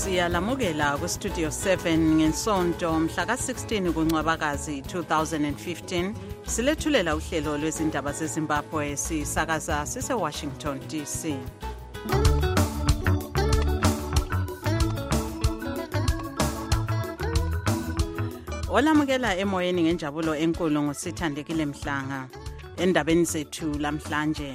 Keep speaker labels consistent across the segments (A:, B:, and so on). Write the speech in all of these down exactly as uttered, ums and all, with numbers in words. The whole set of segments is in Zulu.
A: Siyalamukela ku Studio seven ngensonto mhla ka sixteen kuNcwabakazi two thousand fifteen silethulela uhlelo lwezindaba zeZimbabwe sisakaza sise Washington D C. Olamukela emoyeni ngenjabulo enkulu ngosithandekile Mhlanga endabeni zethu lamhlanje.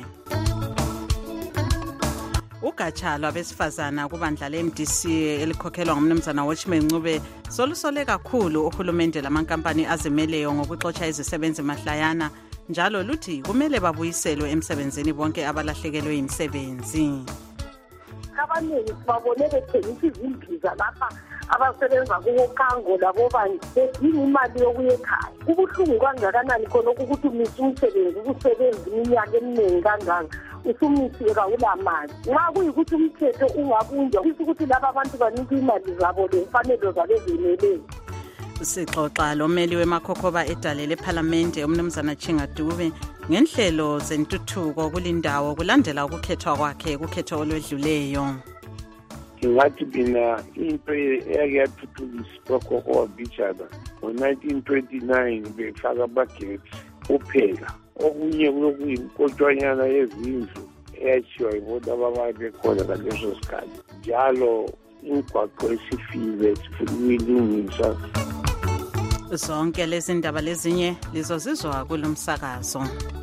A: Ugatsha lwabesifazana kubandla le-M D C elikhokhelwa ngumnumzana Watchman Ncube solusole kakhulu uhulumende lamankampani azimeleyo ngokuxotsha izisebenzi mahlayana njalo luthi kumele babuyiselwe emsebenzini bonke abalahlekelwe imisebenzi.
B: Abaningi sibabone bethengisa izimbiza lapha abasebenza kuwokango labo bani bedinga imali yokuya ekhaya. Kubuhlungu kangakanani khona ukuthi umisa umsebenzi ukusebenza iminyaka eminingi kangaka usumisiwe kawula mali. Nxa kuyikuthi umthetho ungabunjwa kusho ukuthi laba abantu banika imali zabo lemfanelo zabezimeleyo.
A: Sixoxa lomeli wemakhokhoba edale leParliament umnumzana Chinga Dube ngenhlelo zentuthuko kulindawo kulandela ukukhethwa kwakhe kukhetho olwedluleyo.
C: Ngathi bina into eyake yathuthukisa kwakhokhoba bichaba ngo-nineteen twenty-nine befaka amagetsi kuphela. Okunye kulokuyimkotshwanyana yezindlu eyashiwa yibona ababaye bekhona ngaleso sikhathi. Njalo imigwaqo esifile sifuna ukuyilungisa.
A: Zonke lezi ndaba lezinye lizozizwa kulomsakazo.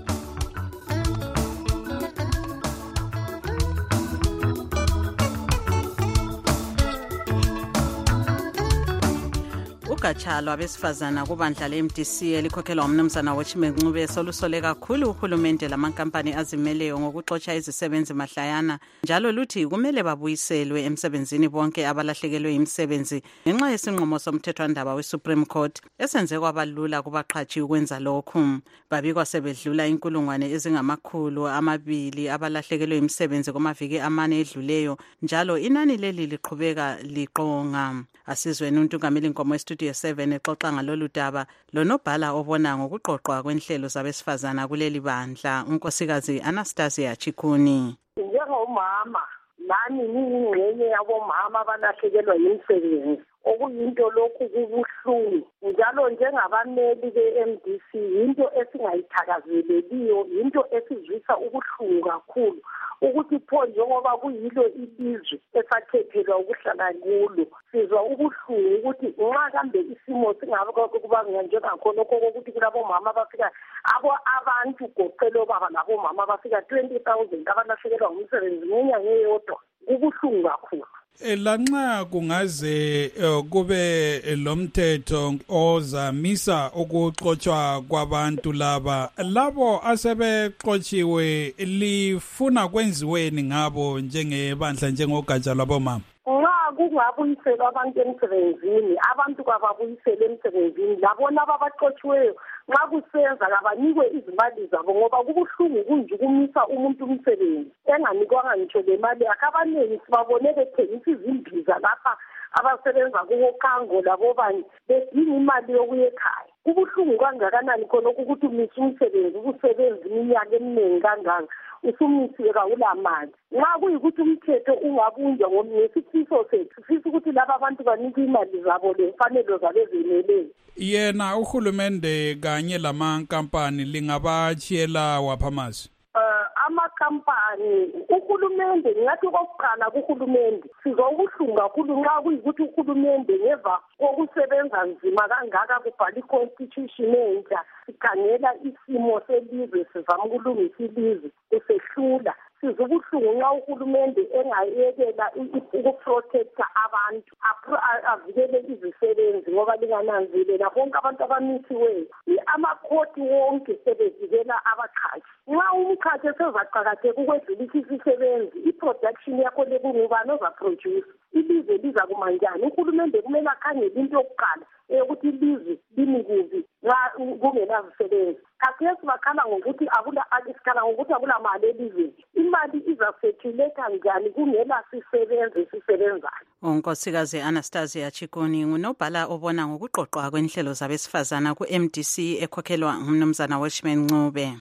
A: Ugatsha lwabesifazana kubandla le-M D C elikhokhelwa ngumnumzana Watchman Ncube solusole kakhulu uhulumende lamankampani azimeleyo ngokuxotsha izisebenzi mahlayana njalo luthi kumele babuyiselwe emsebenzini bonke abalahlekelwe imisebenzi ngenxa yesinqumo somthethwandaba we-Supreme Court esenze kwabalula kubaqhatshi ukwenza lokhu. Babikwa sebedlula inkulungwane ezingamakhulu amabili abalahlekelwe imisebenzi kumaviki amane edluleyo njalo inani leli liqhubeka liqonga. Asizweni uNtungameli Nkomo eStudio seven exoxa ngalolu daba lonobhala obona ngokuqoqwa kwenhlelo zabesifazana kuleli bandla unkosikazi Anastasia Chikuni.
B: Njengomama nani ningengxenye yabomama abalahlekelwa yimisebenzi okuyinto lokhu kubuhlungu njalo njengabameli be-M D C yinto esingayithakazeleliyo yinto esizwisa ubuhlungu kakhulu ukuthi pho njengoba kuyilo ilizwe esakhethelwa ukuhlala kulo sizwa ubuhlungu ukuthi nxa kambe isimo singabe kuba njengakhonokho kokuthi kulabomama abafika abo abantu goqelo baba labomama abafika twenty thousand abalahlekelwa ngumsebenzi ngenyanga eyodwa kubuhlungu kakhulu.
D: Lanxa kungaze kube lomthetho ozamisa ukuxotsha kwabantu laba labo asebexotshiwe lifuna kwenziweni ngabo njengebandla njengogatsha lwabomama.
B: Nxa kungabuyiselwa abantu emsebenzini abantu kababuyisele emsebenzini labona ababaxotshiweyo nxa kusenza kabanikwe izimali zabo ngoba kubuhlungu kunje ukumisa umuntu umsebenzi enganikwanga ngitsho le mali akabanengi sibabone bethengisa izimbiza lapha abasebenza kuwokango labo bani bedinga imali yokuya ekhaya. Kubuhlungu kangakanani khona ukuthi umisa umsebenzi ukusebenza iminyaka eminingi kangaka usumisiwe kawula mali. Nxa kuyikuthi umthetho ungabunjwa ngesifiso sethu sifisa ukuthi laba abantu banika imali zabo lemfanelo zabezimeleyo.
D: Yena uhulumende kanye lamankampani lingabachiyela waphamazi.
B: Uh, amakampani uhulumende ngathi kokuqala kuhulumende sizwa ubuhlungu kakhulu nxa kuyikuthi uhulumende ngeva kokusebenza nzima kangaka kubhala i-constitution entsha sikhangela isimo selizwe sizama ukulungisa ilizwe kusehlula. Sizwa ubuhlungu nxa uhulumende engayekela ukuprotecta abantu avikele izisebenzi ngoba lingananzelela bonke abantu abamisiweyo amakhoti wonke sebevikela abaqhashi. Nxa umkhathi esezaqakatheka ukwedlulisa isisebenzi i-production yakho lekungubani ozaproduce ilizwe liza kumanjani. Uhulumende kumele akhangele into yokuqala eyokuthi ilizwe limi kubi nxa kungenazisebenzi. Khathesi bakhala ngokuthi akula asikhala ngokuthi akula mali elizweni. Imali izasethuleka njani kungela sisebenzi esisebenzayo.
A: Unkosikazi Anastasia Chikuni ngunobhala obona ngokuqoqwa kwenhlelo zabesifazana ku-M D C ekhokhelwa ngumnumzana Watchman Ncube.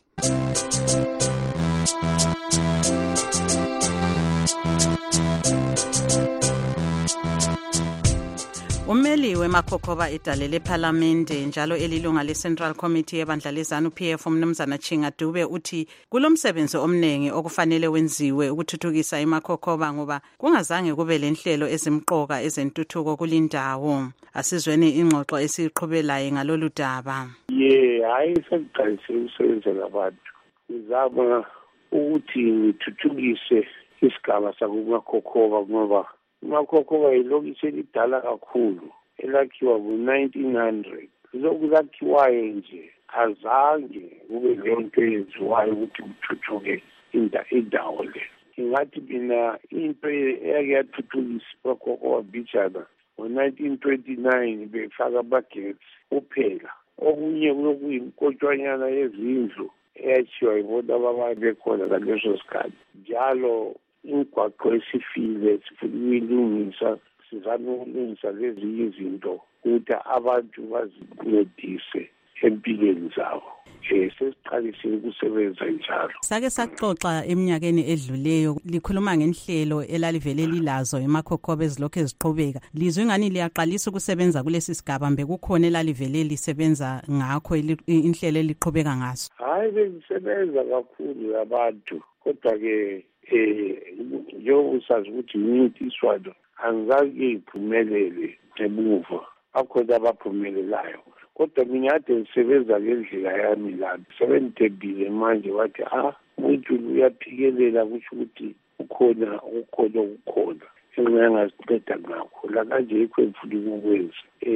A: Ummeli weMakhokhoba idalele ePhalamende njalo elilunga leCentral Committee yebandla leZANU P F umnumzana Chinga Dube uthi kulomsebenzi omnengi okufanele wenziwe ukuthuthukisa iMakhokhoba ngoba kungazange kube lenhlelo ezimqoka ezentuthuko kulindawo. Asizweni ingxoxo esiqhubelayo ngalolu daba.
C: Ye hayi sekuqalise ukusebenza labantu. Uzama ukuthi ngithuthukise isigaba sakuMakhokhoba ngoba iMakhokhoba yilokhu elidala kakhulu elakhiwa ngo-nineteen hundred. Lokhu lakhiwayo nje azange kube lento eyenziwayo ukuthi kuthuthuke indawo le. Ingathi mina into eyake yathuthukisa iMakhokhoba bijana ngo-nineteen twenty-nine befaka amagetsi kuphela. Okunye kuyinkontshwanyana yezindlu eyakhiwa yibona ababali bekhona ngaleso sikhathi. Njalo imigwaqo esifile sifuna ukuyilungisa, sizame ukulungisa lezi izinto ukuthi abantu bazincedise empilweni zabo. Eh sesiqalisile ukusebenza njalo.
A: Sake saxoxa eminyakeni edluleyo likhuluma ngenhlelo elalivele lilazo eMakhokhoba ezilokho eziqhubeka. Lizwe ngani liyaqalisa ukusebenza kulesi sigaba mbe kukhona elalivele lisebenza ngakho inhlelo eliqhubeka ngaso.
C: Hayi belisebenza kakhulu abantu kodwa ke eh njengoba usazi ukuthi imincintiswano angizange iphumelele emuva, akhona abaphumelelayo. Kodwa mina kade ngisebenza ngendlela yami la, sebengidebile manje wathi ah umuntu uyaphikelela kusho ukuthi ukhona ukhona ukukhona engingasiqeda ngakho la kanje yikho emfuna ukwenza.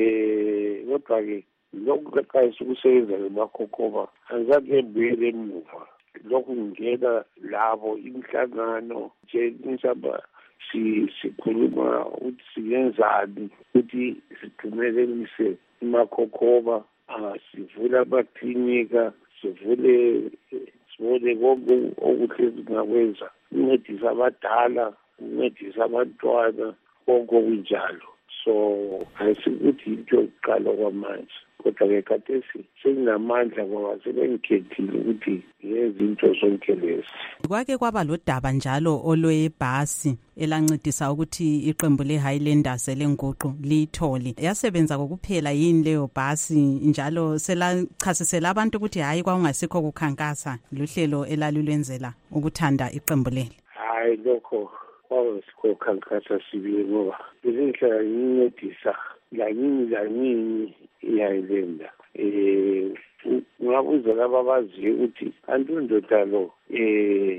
C: Eh kodwa ke lokhu kaqalisa ukusebenza eMakhokhoba angizange ngibuyele emuva. Lokhu ngena labo imihlangano nje nisaba si sikhuluma ukuthi siyenzani ukuthi siphumelelise iMakhokhoba, sivula amaklinika, sivule sivule konke okuhle singakwenza, uncedisa abadala, uncedisa abantwana, konke okunjalo. So ayisikuthi into yokuqala kwamanje kodwa ke khathesi senginamandla ngoba sebengikhethile ukuthi yezinto zonke lezi.
A: Kwake kwaba lodaba njalo olwebhasi elancedisa ukuthi iqembu leHighlanders elenguqu lithole yasebenza kokuphela yini leyo bhasi njalo selachasisela abantu ukuthi hayi kwakungasikho kukhankasa luhlelo elalulwenzela ukuthanda iqembu leli.
C: Hayi lokho kwakusikho khankasa sibili ngoba izinhlelo yincedisa lanyini lanyini iHighlander. Eh ngabuza laba baziyo ukuthi antundoda lo eh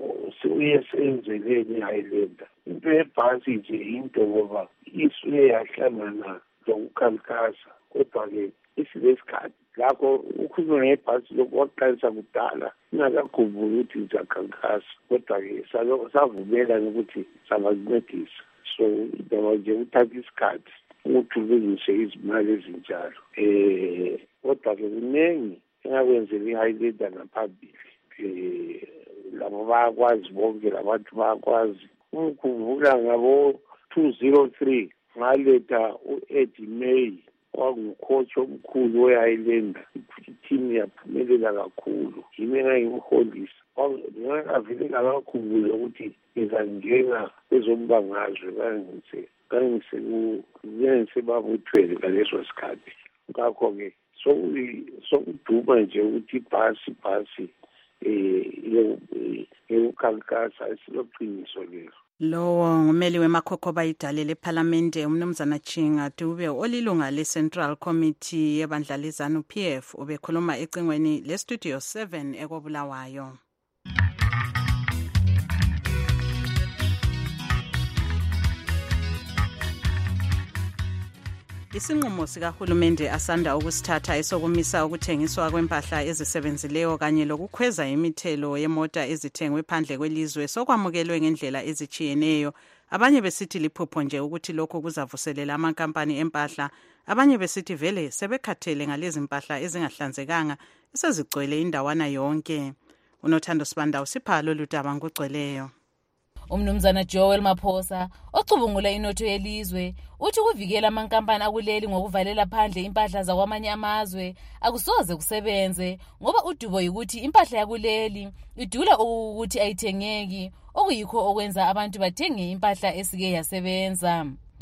C: uyesenzeleni iHighlander. Into yebhasi nje into ngoba isuke yahlangana lokukhankasa kodwa ke isilesikhathi lakho ukhuluma ngebhasi lokuqalisa kudala ingakakhumbuli ukuthi izakhankasa kodwa ke savumela ukuthi sangazincedisa. So indaba nje uthatha isikhathi ukuthi ulungise izimali ezinjalo. Eh kodwa ke kuningi engakwenzela iHighlander ngaphambili. Eh labo bayakwazi bonke labantu bayakwazi. Ukukhumbula ngabo two thousand three ngaletha uEddie May wangucoach omkhulu weHighlander. Iteam yaphumelela kakhulu. Yimi engayimholisa. Ngavele ngakhumbula ukuthi ngizangena kwezombangazwe kangise kangise kuyenze babuthwele ngaleso sikhathi. Ngakho ke so sokuduma nje ukuthi ibhasi ibhasi eh yokukhankasa isiloqiniso lelo.
A: Lo ngumeli weMakhokhoba idalele ePhalamende umnumzana Chinga Dube olilunga leCentral Committee yebandla leZANU P F ubekhuluma ecingweni leStudio seven ekobulawayo. Isinqumo sikahulumende asanda ukusithatha esokumisa ukuthengiswa kwempahla ezisebenzileyo kanye lokukhweza imithelo yemota ezithengwe phandle kwelizwe sokwamukelwe ngendlela ezichiyeneyo. Abanye besithi liphupho nje ukuthi lokho kuzavuselela amankampani empahla, abanye besithi vele sebekhathele ngalezi impahla ezingahlanzekanga esezigcwele indawana yonke. Unothando Sibanda usipha lolu daba ngogcweleyo.
E: Umnumzana Joel Maphosa ocubungula inotho yelizwe uthi kuvikela amankampani akuleli ngokuvalela phandle impahla zakwamanye amazwe akusoze kusebenze ngoba udubo ukuthi impahla yakuleli idula ukuthi ayithengeki okuyikho okwenza abantu bathenge impahla esike yasebenza.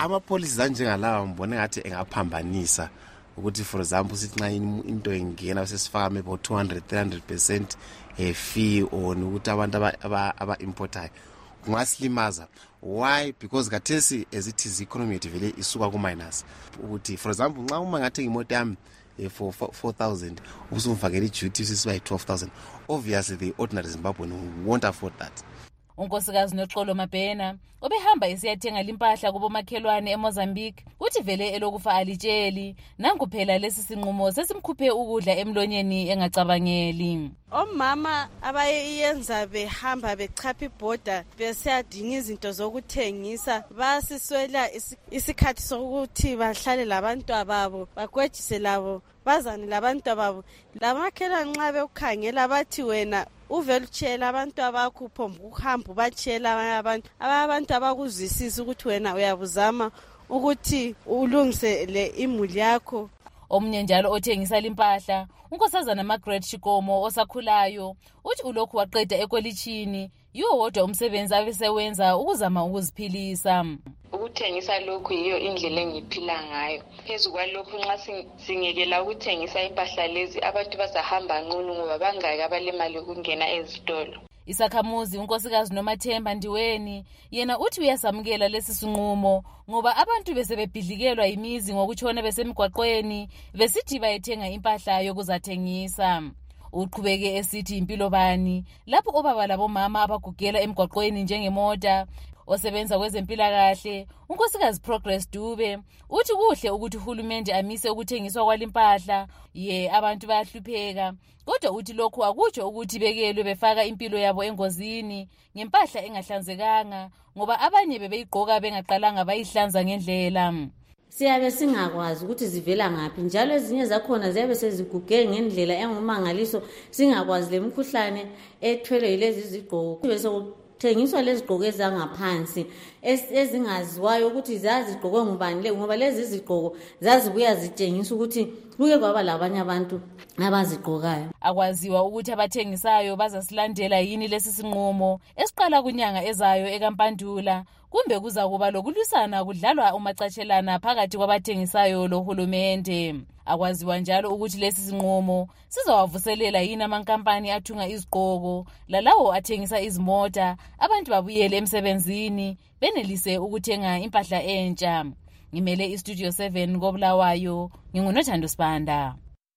F: ama-policies anjengalawa ngibone ngathi engaphambanisa ukuthi for example sithi nxa into engena sesifaka maybe two hundred three hundred percent a fee on ukuthi abantu aba-importayo kungasilimaza. Why? Because kathesi as it is economy yethu vele isuka ku-minus ukuthi for example nxa uma ngathenga imoto yami for four thousand usumfakela i-duty sisiba yi-twelve thousand, obviously the ordinary Zimbabwean won't afford that.
E: unkosikazi Noxolo Mabhena obehamba esiyathenga limpahla kubomakhelwane eMozambique uthi vele elokufa alitsheli nanku phela lesi sinqumo sesimkhuphe ukudla emlonyeni engacabangeli.
G: Omama abayenza behamba bechapha ibhoda besiyadinga izinto zokuthengisa basiswela isikhathi sokuthi bahlale labantu ababo bagwejise labo bazane labantu ababo. Lamakhelwane nxa bekukhangela bathi wena uvela utshela abantu abakho phombe ukuhamba ubatshela abantu abantu abakuzwisisa ukuthi wena uyabuzama ukuthi ulungisele imuli yakho.
E: Omunye njalo othengisa limpahla unkosazana Margaret Shikomo osakhulayo uthi ulokhu waqeda ekolitshini yiwo wodwa umsebenzi abesewenza ukuzama ukuziphilisa.
H: Ukuthengisa lokhu yiyo indlela engiphila ngayo. Phezu kwalokho nxa singekela ukuthengisa impahla lezi abantu bazahamba nqunu ngoba bangaki abalemali ukungena ezitolo.
E: Isakhamuzi unkosikazi Nomathemba Ndiweni yena uthi uyasamukela lesi sinqumo ngoba abantu besebebhidlikelwa imizi ngokutshona besemgwaqweni besithi bayethenga impahla yokuzathengisa. Uqhubeke esithi impilo bani lapho obaba labomama abagugela emgwaqweni njengemota. Osebenza kwezempilakahle unkosikazi Progress Dube uthi kuhle ukuthi uhulumende amise ukuthengiswa kwalimpahla ye abantu bayahlupheka kodwa uthi lokhu akutsho ukuthi bekelwe befaka impilo yabo engozini ngempahla engahlanzekanga ngoba abanye bebeyigqoka bengaqalanga bayihlanza ngendlela.
I: Siyabe singakwazi ukuthi zivela ngapi njalo ezinye zakhona ziyabe seziguge ngendlela engumangaliso singakwazi lemkhuhlane ethwele yilezi zigqoko bese thengiswa lezi zigqoko ezangaphansi ezingaziwayo ukuthi zazigqokwe ngubani le ngoba lezi zigqoko zazibuya zitshengisa ukuthi kuke kwaba labanye abantu abazigqokayo.
E: Akwaziwa ukuthi abathengisayo bazasilandela yini lesi sinqumo esiqala kunyanga ezayo ekaMpandula kumbe kuza kuba lokulwisana kudlalwa umacatshelana phakathi kwabathengisayo lohulumende. Akwaziwa njalo ukuthi lesi sinqumo sizawavuselela yini amankampani athunga izigqoko lalawo athengisa izimota abantu babuyele emsebenzini benelise ukuthenga impahla entsha. Ngimele iStudio seven koBulawayo nginguNothando Sibanda.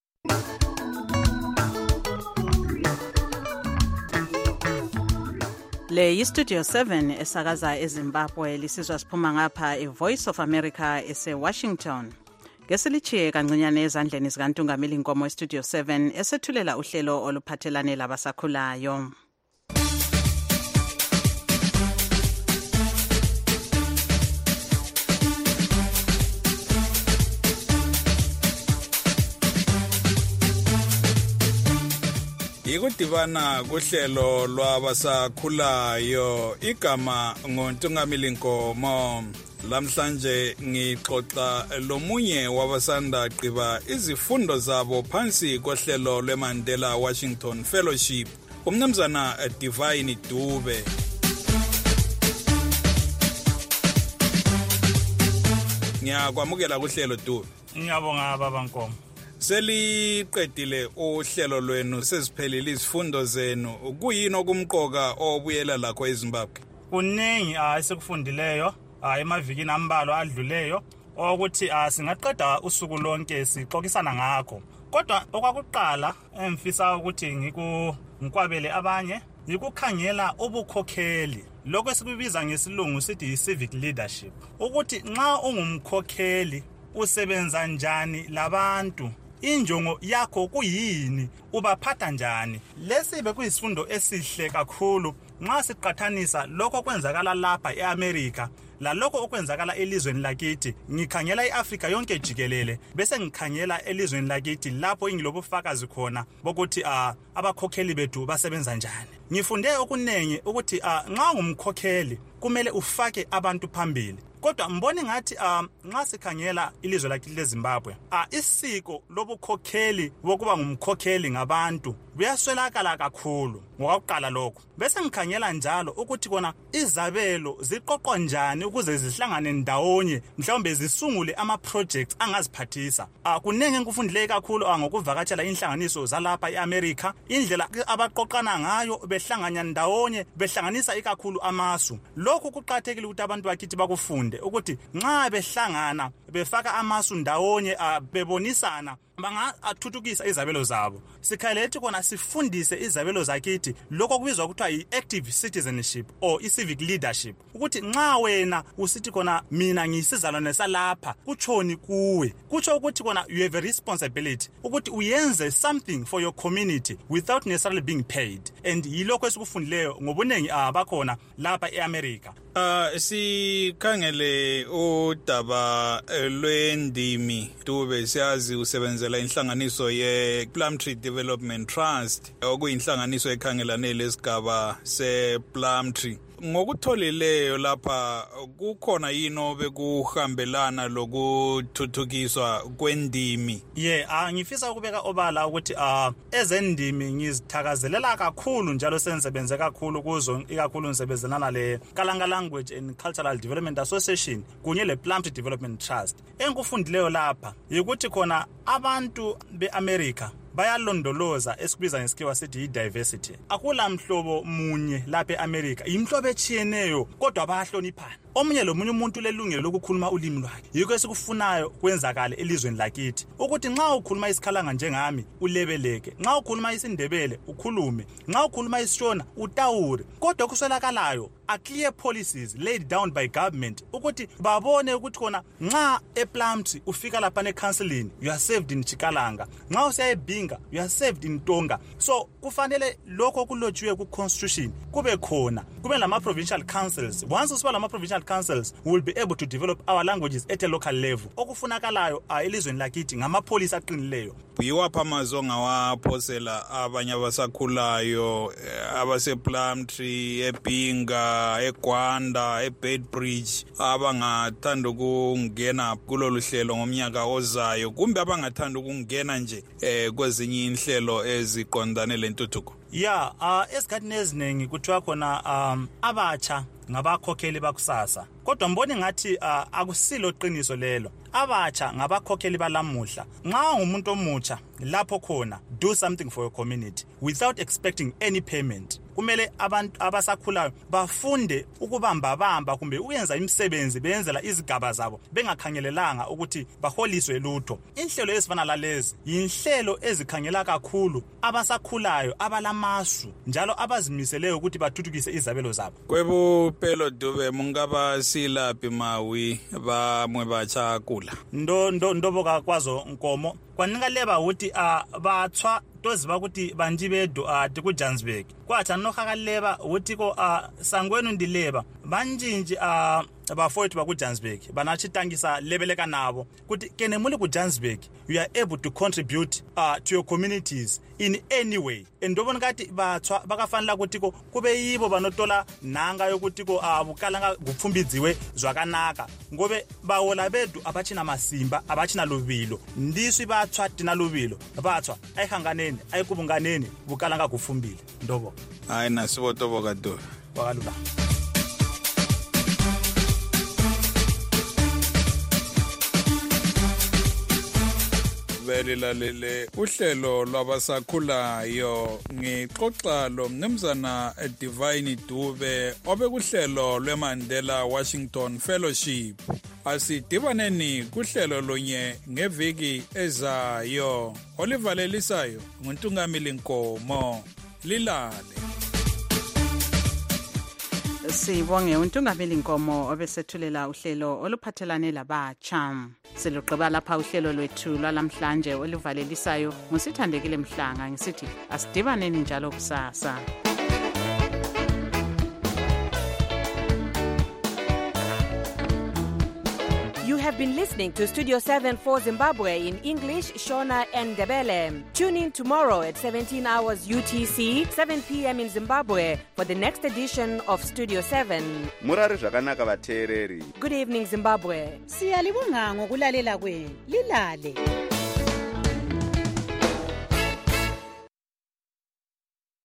A: Le yiStudio seven esakaza eZimbabwe lisizwa siphuma ngapha eVoice of America eseWashington. Ngesilichiye kancinyane ezandleni zikaNtungameli Nkomo eStudio seven esethulela uhlelo oluphathelane labasakhulayo.
D: Ikudibana kuhlelo lwabasakhulayo igama ngoNtungameli Nkomo. Lamhlanje ngixoxa lomunye wabasanda gqiba izifundo zabo phansi kohlelo lweMandela Washington Fellowship umnumzana Divine Dube. Ngiyakwamukela kuhlelo Dube.
J: Ngiyabonga baba Nkomo.
D: Seliqedile uhlelo lwenu seziphelile izifundo zenu kuyini okumqoka obuyela lakho eZimbabwe?
J: Kuningi ayesekufundileyo emavikini ambalwa adluleyo ukuthi singaqeda usuku lonke sixoxisana ngakho. Kodwa okwakuqala emfisa ukuthi ngikwabele abanye yikukhangela ubukhokheli. Lokho esikubiza ngesilungu sithi civic leadership. Ukuthi nxa ungumkhokheli usebenza njani labantu, injongo yakho kuyini, ubaphatha njani. Lesi bekuyisifundo esihle kakhulu nxa siqathanisa lokho kwenzakala lapha eAmerica lalokho okwenzakala elizweni lakithi. Ngikhangela iAfrica yonke jikelele bese ngikhangela elizweni lakithi lapho ingilobufakazi khona bokuthi abakhokheli bethu basebenza njani. Ngifunde okunengi ukuthi nxa ungumkhokheli kumele ufake abantu phambili. Kodwa mboni ngathi nxa sikhangela ilizwe lakithi leZimbabwe isiko lobukhokheli bokuba ngumkhokheli ngabantu buyaswelakala kakhulu ngokuqala lokho. Bese ngikhangela njalo ukuthi kona izabelo ziqoqwa njani ukuze zihlangane ndawonye mhlawumbe zisungule ama projects angaziphathisa. Akunenge ngikufundile kakhulu ngokuvakatshela inhlanganiso zalapha eAmerica, indlela abaqoqana ngayo behlanganya ndawonye behlanganisa ikakhulu amasu. Lokho kuqhathekile ukuthi abantu bakithi bakufunde ukuthi nxa behlangana befaka amasu ndawonye bebonisana banga athuthukisa izabelo zabo. Sikhalethi kona sifundise izabelo zakithi lokho kubizwa kuthiwa i-active citizenship or i-civic leadership, ukuthi nxa wena usithi kona mina ngiyisizalwane salapha kutshoni kuwe, kutsho ukuthi kona you have a responsibility ukuthi uyenze something for your community without necessarily being paid. And yilokho esikufundileyo ngobunengi abakhona lapha eAmerica.
D: Uh sikhangele udaba lwendimi Dube, siyazi usebenzela inhlanganiso ye Plumtree Development Trust okuyinhlanganiso ekhangelane lesigaba se Plumtree. Ngokutholileyo lapha kukhona yino bekuhambelana lokuthuthukiswa kwendimi?
J: Yeah, ah ngifisa ukubeka obala ukuthi ah ezendimi ngizithakazelela kakhulu njalo sengisebenze kakhulu kuzo, ikakhulu ngisebenzelana le Kalanga Language and Cultural Development Association kunye le Plumtree Development Trust. Engikufundileyo lapha ukuthi khona abantu beAmerica bayalondoloza esikubiza ngesikhiwa sithi i-diversity. Akula mhlobo munye lapha eAmerica, imhlobo echiyeneyo kodwa bayahloniphana. Omunye lo munye umuntu lelungelo lokukhuluma ulimi lwakhe. Yiko esikufunayo kwenzakala elizweni lakithi ukuthi nxa ukhuluma isikhalanga njengami ulebeleke, nxa ukhuluma isindebele ukhulume, nxa ukhuluma isishona utawure. Kodwa kuswelakalayo a clear policies laid down by government ukuthi babone ukuthi khona nxa ePlumtree ufika lapha necounseling you are saved in Chikalanga, nxa usiya eBinga you are saved in Tonga. So kufanele lokho kulotshiwe ku constitution kube khona, kube lama provincial councils. Once usiba lama provincial councils we will be able to develop our languages at a local level. Okufunakalayo elizweni lakithi ngama police aqinileyo.
D: Yiwapha amazonga waphosela abanye abasakhulayo abase Plumtree, eBinga, eGwanda, eBedbridge abangathanda ukungena kulolu hlelo ngomnyaka ozayo kumbe abangathanda ukungena nje eh kwezinye inhlelo eziqondane lentuthuko?
J: Yeah, uh esikhathini eziningi kuthiwa khona um abatsha ngabakhokheli bakusasa, kodwa mbone ngathi uh, akusilo qiniso lelo. Abatsha ngabakhokheli balamuhla. Nxa umuntu omutsha lapho khona do something for your community without expecting any payment. Kumele abantu abasakhulayo bafunde ukubamba bamba kumbe uyenza imisebenzi beyenzela izigaba zabo bengakhangelelanga ukuthi baholiswe lutho. Inhlelo ezifana lalezi yinhlelo ezikhangela kakhulu abasakhulayo abalamasu njalo abazimiseleyo ukuthi bathuthukise izabelo zabo.
D: Kwebu Pelo Dube mungaba silaphi mawi bamwe batsha kula?
J: Ndo ndo ndoboka kwazo Nkomo kwanika leba ukuthi abathwa toziba ukuthi banjibedo ati ku Johannesburg kwathi nohakaleba ukuthi ko sangwenu ndileba banjinji a abafowethu baku Johannesburg banachitangisa lebeleka nabo kuti kene muli ku Johannesburg you are able to contribute uh, to your communities in any way. Endobona ngathi bathwa bakafanele ukuthi ko kube yibo banotola nanga yokuthi ko abukalanga kupfumbidziwe zwakanaka ngobe bawola bedu abachina masimba abachina lubilo ndiswi bathwa tina lubilo bathwa ayihanganeni ayikubunganeni bukalanga kufumbile ndobo
D: hayi nasibotobo kado
J: wakalula.
D: Belilalele uhlelo lwabasakhulayo ngixoxa lo mnumzana Divine Dube obekuhlelo lweMandela Washington Fellowship. Asidibaneni kuhlelo lonye ngeviki ezayo. Olivalelisayo nguNtungamili Nkomo. Lilale.
A: Sibonge uNtungamili Nkomo obesethulela uhlelo oluphathelane labatsha. Siluqeba lapha uhlelo lwethu lwalamhlanje oluvalelisayo ngusithandekile Mhlanga ngisithi asidibaneni njalo kusasa.
K: You have been listening to Studio seven for Zimbabwe in English, Shona and Ndebele. Tune in tomorrow at seventeen hours U T C, seven p.m. in Zimbabwe for the next edition of Studio seven.
L: Murari zvakanaka vateereri.
K: Good evening, Zimbabwe.
M: Siyalibonga ngokulalela kwenu. Lilale.